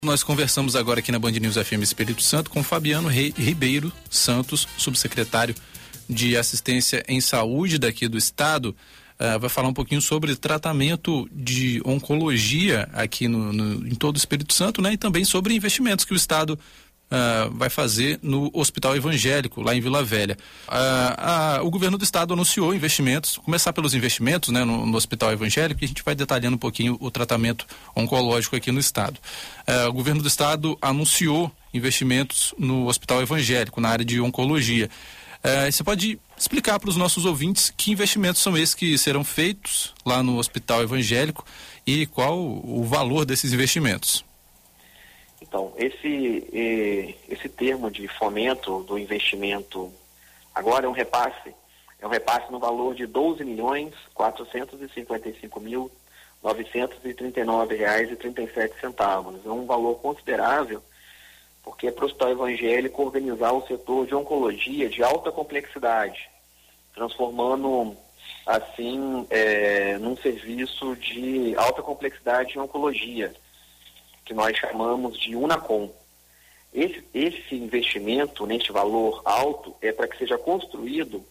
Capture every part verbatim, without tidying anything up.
Nós conversamos agora aqui na Band News F M Espírito Santo com Fabiano Ribeiro Santos, subsecretário de Assistência em Saúde daqui do estado. Uh, vai falar um pouquinho sobre tratamento de oncologia aqui no, no, em todo o Espírito Santo, né? E também sobre investimentos que o estado uh, vai fazer no Hospital Evangélico, lá em Vila Velha. Uh, uh, o governo do estado anunciou investimentos, começar pelos investimentos, né, no, no Hospital Evangélico, e a gente vai detalhando um pouquinho o tratamento oncológico aqui no estado. Uh, o governo do estado anunciou investimentos no Hospital Evangélico, na área de oncologia. Uh, você pode explicar para os nossos ouvintes que investimentos são esses que serão feitos lá no Hospital Evangélico e qual o valor desses investimentos? Então, esse, esse termo de fomento do investimento agora é um repasse, é um repasse no valor de doze milhões quatrocentos e cinquenta e cinco mil novecentos e trinta e nove reais e trinta e sete centavos. É um valor considerável, porque é para o Hospital Evangélico organizar o setor de oncologia de alta complexidade, transformando, assim, é, num serviço de alta complexidade em oncologia, que nós chamamos de Unacom. Esse, esse investimento, neste valor alto, é para que seja construído,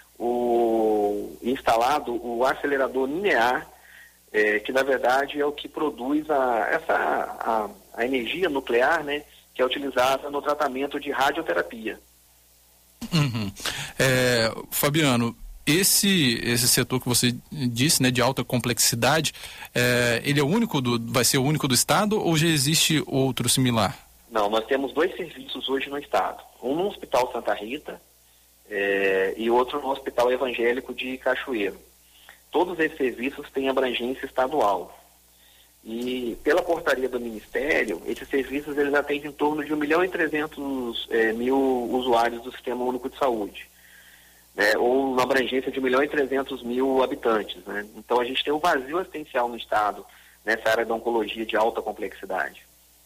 o, instalado o acelerador linear, é, que na verdade é o que produz a, essa, a, a energia nuclear, né, que é utilizada no tratamento de radioterapia. Uhum. É, Fabiano, esse esse setor que você disse, né, de alta complexidade, é, ele é o único do, vai ser o único do estado ou já existe outro similar? Não, nós temos dois serviços hoje no estado, um no Hospital Santa Rita é, e outro no Hospital Evangélico de Cachoeiro. Todos esses serviços têm abrangência estadual. E pela portaria do Ministério, esses serviços eles atendem em torno de um milhão e trezentos eh, mil usuários do Sistema Único de Saúde, né? Ou uma abrangência de um milhão e trezentos mil habitantes, né? Então a gente tem um vazio assistencial no estado nessa área da oncologia de alta complexidade.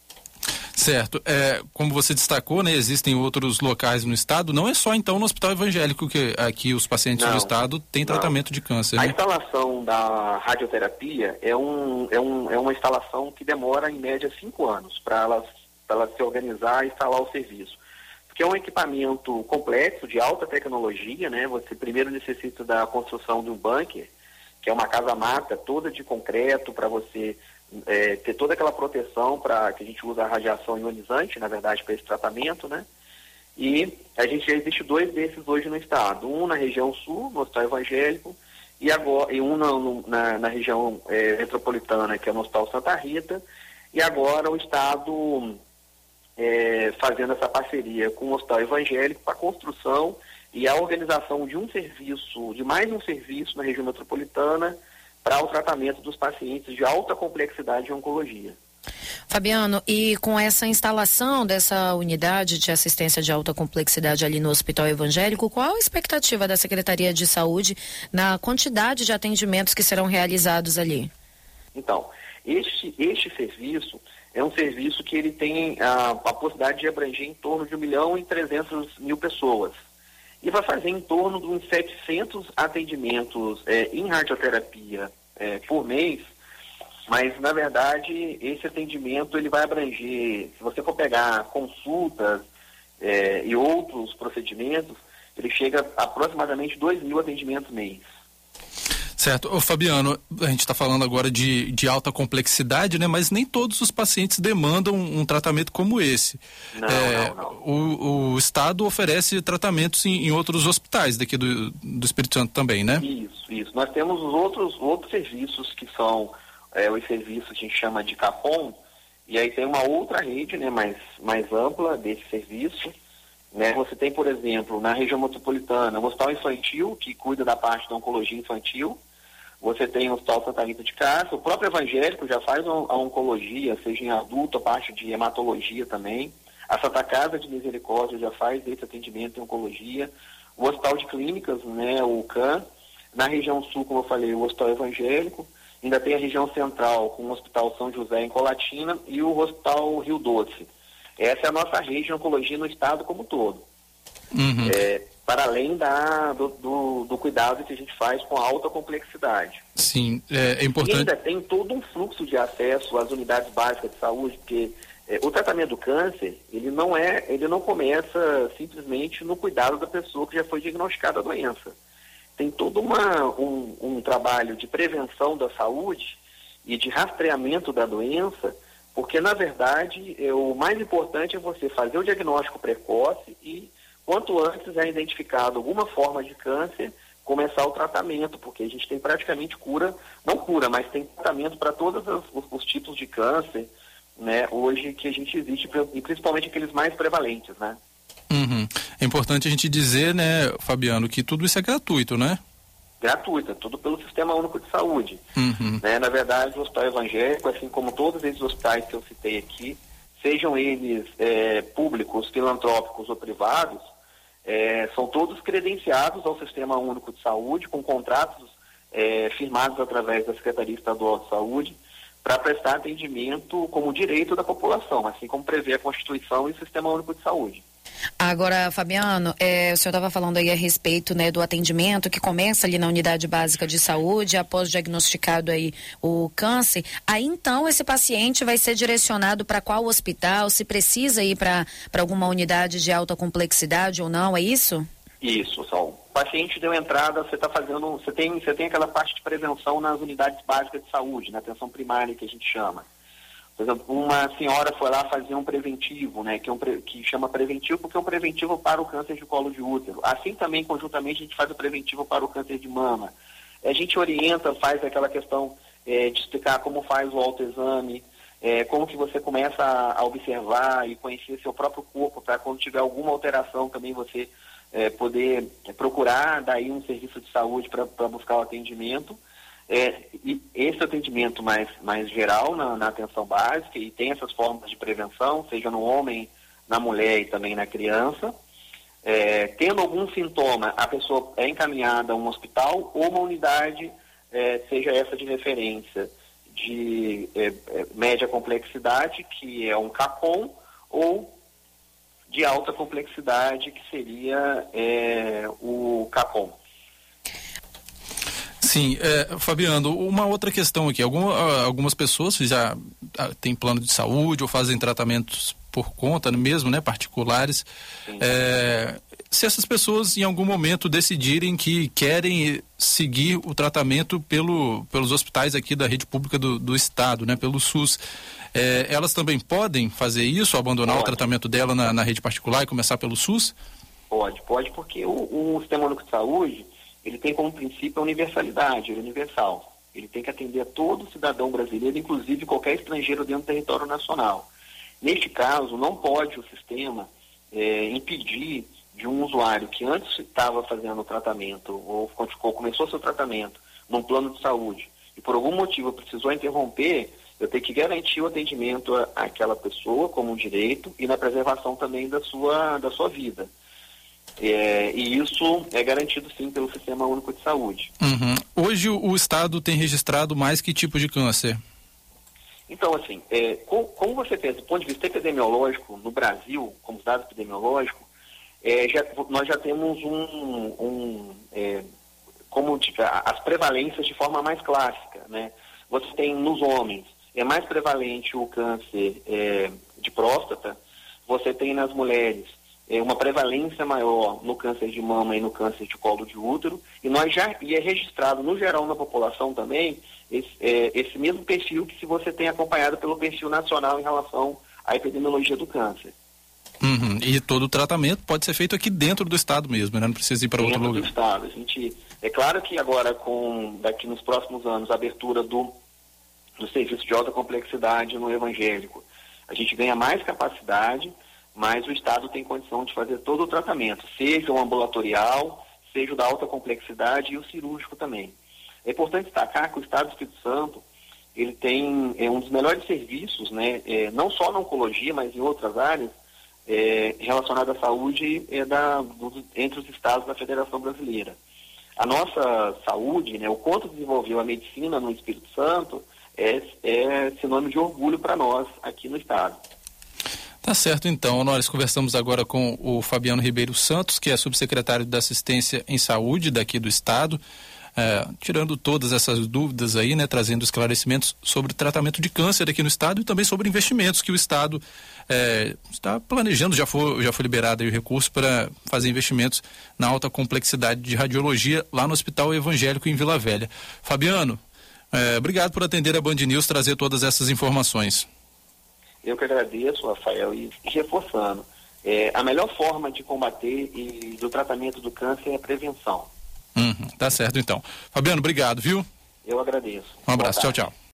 Certo. É, como você destacou, né, existem outros locais no estado, não é só então no Hospital Evangélico que aqui os pacientes não, do estado têm tratamento não. de câncer, né? A instalação da radioterapia é, um, é, um, é uma instalação que demora em média cinco anos para ela, para ela se organizar e instalar o serviço. Porque é um equipamento complexo, de alta tecnologia, né? Você primeiro necessita da construção de um bunker, que é uma casa-mata toda de concreto para você É, ter toda aquela proteção para que a gente usa a radiação ionizante, na verdade, para esse tratamento, né? E a gente já existe dois desses hoje no estado, um na região sul, no Hospital Evangélico, e, agora, e um na, na, na região é, metropolitana, que é no Hospital Santa Rita, e agora o estado é, fazendo essa parceria com o Hospital Evangélico para a construção e a organização de um serviço, de mais um serviço na região metropolitana, para o tratamento dos pacientes de alta complexidade de oncologia. Fabiano, e com essa instalação dessa unidade de assistência de alta complexidade ali no Hospital Evangélico, qual a expectativa da Secretaria de Saúde na quantidade de atendimentos que serão realizados ali? Então, este, este serviço é um serviço que ele tem a, a possibilidade de abranger em torno de um milhão e trezentos mil pessoas. E vai fazer em torno de uns setecentos atendimentos é, em radioterapia é, por mês, mas na verdade esse atendimento ele vai abranger, se você for pegar consultas é, e outros procedimentos, ele chega a aproximadamente dois mil atendimentos mês. Certo. Ô, Fabiano, a gente está falando agora de, de alta complexidade, né? Mas nem todos os pacientes demandam um tratamento como esse. Não, é, não, não. O, o Estado oferece tratamentos em, em outros hospitais daqui do, do Espírito Santo também, né? Isso, isso. Nós temos os outros, outros serviços que são é, os serviços que a gente chama de CAPOM, e aí tem uma outra rede, né, mais, mais ampla desse serviço. Né? Você tem, por exemplo, na região metropolitana, o Hospital Infantil, que cuida da parte da oncologia infantil. Você tem o Hospital Santa Rita de Castro, o próprio Evangélico já faz a oncologia, seja em adulto, a parte de hematologia também. A Santa Casa de Misericórdia já faz esse atendimento em oncologia. O Hospital de Clínicas, né, o C A M. Na região sul, como eu falei, o Hospital Evangélico. Ainda tem a região central, com o Hospital São José em Colatina e o Hospital Rio Doce. Essa é a nossa rede de oncologia no estado como um todo. Uhum. É, para além da, do, do, do cuidado que a gente faz com a alta complexidade. Sim, é, é importante. E ainda tem todo um fluxo de acesso às unidades básicas de saúde, porque É, o tratamento do câncer, ele não é, ele não começa simplesmente no cuidado da pessoa que já foi diagnosticada a doença. Tem todo uma, um, um trabalho de prevenção da saúde e de rastreamento da doença, porque, na verdade, é, o mais importante é você fazer o diagnóstico precoce e, quanto antes é identificado alguma forma de câncer, começar o tratamento, porque a gente tem praticamente cura, não cura, mas tem tratamento para todos os, os, os tipos de câncer, né, hoje que a gente existe, e principalmente aqueles mais prevalentes, né? Uhum. É importante a gente dizer, né, Fabiano, que tudo isso é gratuito, né? Gratuita, tudo pelo Sistema Único de Saúde. Uhum. Né? Na verdade, o Hospital Evangélico, assim como todos esses hospitais que eu citei aqui, sejam eles é, públicos, filantrópicos ou privados, é, são todos credenciados ao Sistema Único de Saúde, com contratos é, firmados através da Secretaria Estadual de Saúde, para prestar atendimento como direito da população, assim como prevê a Constituição e o Sistema Único de Saúde. Agora, Fabiano, é, o senhor estava falando aí a respeito, né, do atendimento que começa ali na unidade básica de saúde, após diagnosticado aí o câncer. Aí então esse paciente vai ser direcionado para qual hospital, se precisa ir para para alguma unidade de alta complexidade ou não, é isso? Isso, Sol. O paciente deu entrada, você está fazendo, você tem, você tem aquela parte de prevenção nas unidades básicas de saúde, na atenção primária que a gente chama. Por exemplo, uma senhora foi lá fazer um preventivo, né, que, é um pre, que chama preventivo porque é um preventivo para o câncer de colo de útero. Assim também, conjuntamente, a gente faz o preventivo para o câncer de mama. A gente orienta, faz aquela questão é, de explicar como faz o autoexame, é, como que você começa a, a observar e conhecer seu próprio corpo, para quando tiver alguma alteração também você é, poder é, procurar daí um serviço de saúde para buscar o atendimento. É, e esse atendimento mais, mais geral na, na atenção básica, e tem essas formas de prevenção, seja no homem, na mulher e também na criança. É, tendo algum sintoma, a pessoa é encaminhada a um hospital ou uma unidade, é, seja essa de referência de é, é, média complexidade, que é um CAPOM, ou de alta complexidade, que seria é, o CAPOM. Sim, é, Fabiano, uma outra questão aqui, Algum, algumas pessoas já têm plano de saúde ou fazem tratamentos por conta mesmo, né, particulares. É, se essas pessoas em algum momento decidirem que querem seguir o tratamento pelo, pelos hospitais aqui da rede pública do, do estado, né, pelo SUS, é, elas também podem fazer isso, abandonar pode. o tratamento dela na, na rede particular e começar pelo SUS? Pode, pode, porque o, o Sistema Único de Saúde, ele tem como princípio a universalidade, ele é universal. Ele tem que atender a todo cidadão brasileiro, inclusive qualquer estrangeiro dentro do território nacional. Neste caso, não pode o sistema é, impedir de um usuário que antes estava fazendo o tratamento, ou começou seu tratamento num plano de saúde, e por algum motivo precisou interromper, eu tenho que garantir o atendimento à, àquela pessoa como um direito e na preservação também da sua, da sua vida. É, e isso é garantido sim pelo Sistema Único de Saúde. Uhum. Hoje o, o Estado tem registrado mais que tipo de câncer? Então, assim, é, com, como você pensa, do ponto de vista epidemiológico, no Brasil, como dados epidemiológicos, é, já, nós já temos um, um é, como tipo, as prevalências de forma mais clássica, né? Você tem nos homens, é mais prevalente o câncer é, de próstata, você tem nas mulheres é, uma prevalência maior no câncer de mama e no câncer de colo de útero, e nós já e é registrado no geral na população também esse, é, esse mesmo perfil que se você tem acompanhado pelo perfil nacional em relação à epidemiologia do câncer. Uhum. E todo o tratamento pode ser feito aqui dentro do estado mesmo, né? Não precisa ir para outro lugar. Dentro do estado. A gente, é claro que agora, com daqui nos próximos anos, a abertura do, do serviço de alta complexidade no evangélico, a gente ganha mais capacidade, mas o estado tem condição de fazer todo o tratamento, seja o ambulatorial, seja o da alta complexidade e o cirúrgico também. É importante destacar que o estado do Espírito Santo, ele tem é, um dos melhores serviços, né? É, não só na oncologia, mas em outras áreas, É, relacionado à saúde é da, do, entre os estados da Federação Brasileira. A nossa saúde, né, o quanto desenvolveu a medicina no Espírito Santo, é, é sinônimo de orgulho para nós aqui no estado. Tá certo, então. Nós conversamos agora com o Fabiano Ribeiro Santos, que é subsecretário da Assistência em Saúde daqui do estado. é, tirando todas essas dúvidas aí, né, trazendo esclarecimentos sobre tratamento de câncer aqui no estado e também sobre investimentos que o estado é, está planejando, já foi, já foi liberado aí o recurso para fazer investimentos na alta complexidade de radiologia lá no Hospital Evangélico em Vila Velha. Fabiano, é, obrigado por atender a Band News, trazer todas essas informações. Eu que agradeço, Rafael, e reforçando, é, a melhor forma de combater e do tratamento do câncer é a prevenção. Uhum, tá certo então. Fabiano, obrigado, viu? Eu agradeço. Um abraço, tchau, tchau.